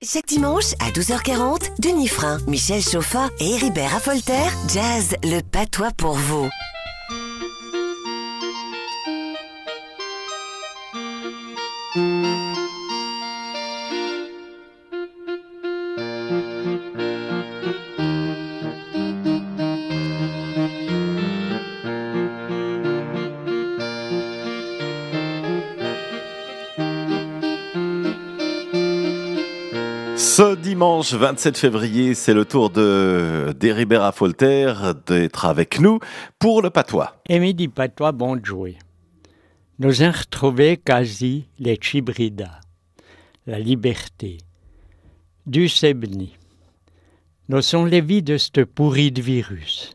Chaque dimanche à 12h40, Denis Frein, Michel Chauffat et Héribert Affolter jazz le patois pour vous. Ce dimanche 27 février, c'est le tour d'Héribert Affolter d'être avec nous pour le patois. Et midi patois, bon jouer. Nous avons retrouvé quasi les Chibrida, la liberté, du Sebni. Nous sommes les vies de ce pourri de virus.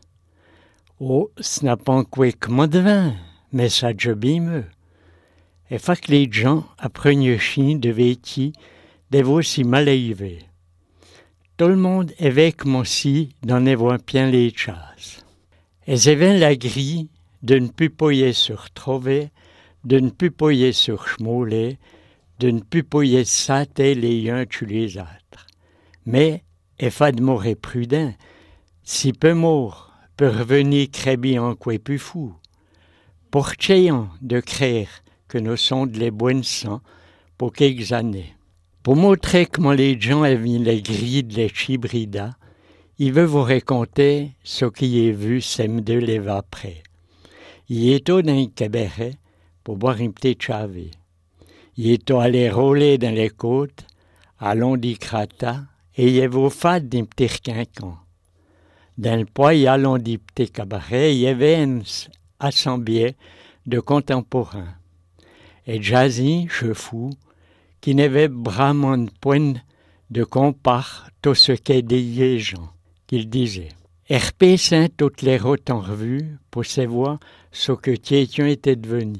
Oh, ce n'a pas quoi que de vin, mais ça jobime. Et fait que les gens apprennent chien de vêtis devo aussi mal élevé. Tout le monde avec mon si dans les voies bien les chasses. Et c'est bien la grille de ne plus poyer sur trouver, de ne plus poyer sur schmouler, de ne plus poyer sater les uns tu les autres. Mais, il faut demeurer prudent, si peu mort peut revenir crébi en quoi plus fou. Pour chéant de créer que nous sommes les bonnes sangs pour quelques années. Pour montrer comment les gens avaient les grilles de les Chibrida, il veut vous raconter ce qu'il a vu samedi les après. Il est dans un cabaret pour boire une petite chavée. Il est allé rouler dans les côtes, à l'ondicrata, et il est au fad d'un petit quinquan. Dans le poil à l'ondi petit cabaret, il y avait une assemblée de contemporains. Et Jazzy, chefou, qui n'avait vraiment point de compare tout ce qu'est des gens, qu'il disait. RP saint toutes les routes en revue pour savoir ce que Tieton était devenu.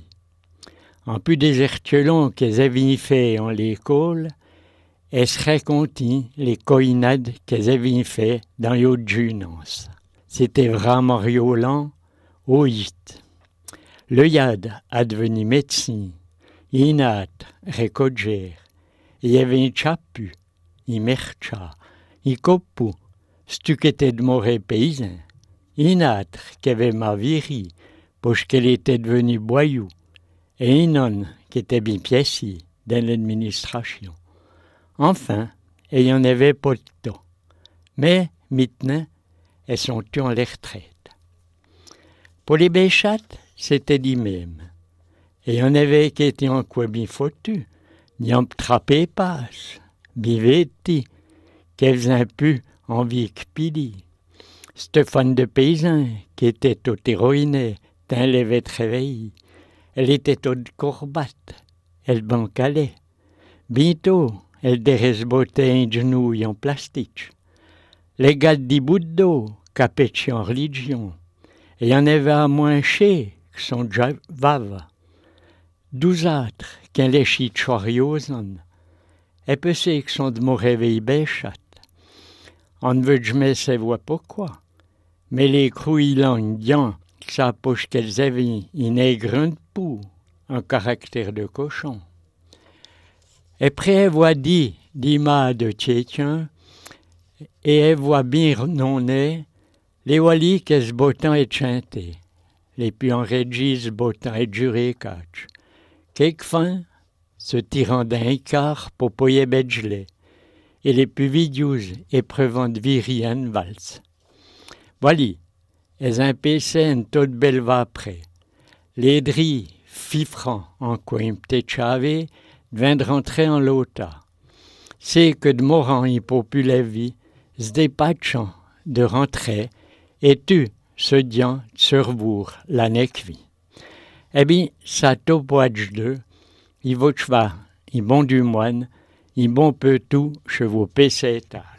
En plus des hertelons qu'ils avaient fait en l'école, elle se racontait les coïnades qu'ils avaient fait dans les junance. C'était vraiment violent, au hit. Le yad a devenu médecin. Inat, recogère, il y avait un chapu, un mercha, un copu, stu qui était de mauvais paysan, Inat qui avait ma viri, parce qu'elle était devenue boyou, et un homme qui était bien piéci dans l'administration. Enfin, il n'y en avait pas de temps. Mais, maintenant, elles sont toutes en les retraites. Pour les béchattes, c'était dit même. Et on avait qui étaient en quoi bien foutus, n'y en trappé pas, bien vêtis, qu'elles un peu en vie que pili. Stéphane de paysan, qui était tout héroïne, tant l'avait réveillé. Elle était toute courbate, elle bancalait. Bientôt, elle déresbotait un genou en plastique. Les gars dit bout d'eau, capaient en religion. Et y en avait à moins chez, que son vava. 12 autres, qu'un léchi choriosan, et peut c'est que sont de mon réveil béchat. On ne veut jamais savoir pourquoi, mais les crouillants diant que ça poche qu'elles avaient une aigre de poux, un caractère de cochon. Et après avoir dit ma de Tietien, et elle voit bien non né, les wallis qu'elles bottant et chanter, les puis en régis bottant et juré catch. Quelquefois, se tirant d'un quart pour poyer bedgelé, et les plus vidious épreuvant de virienne valse. Voilà, elles impéçaient une toute belle va après. Les dris, fifrant en quoi une petite chavé, devaient rentrer en lota. C'est que de morant y popule la vie, se dépatchant de rentrer, et tu, se diant, surbourg la nekvi. Eh bien, ça topoage d'eux, il vaut cheval, il bon du moine, il bon peu tout, chevaux péceta.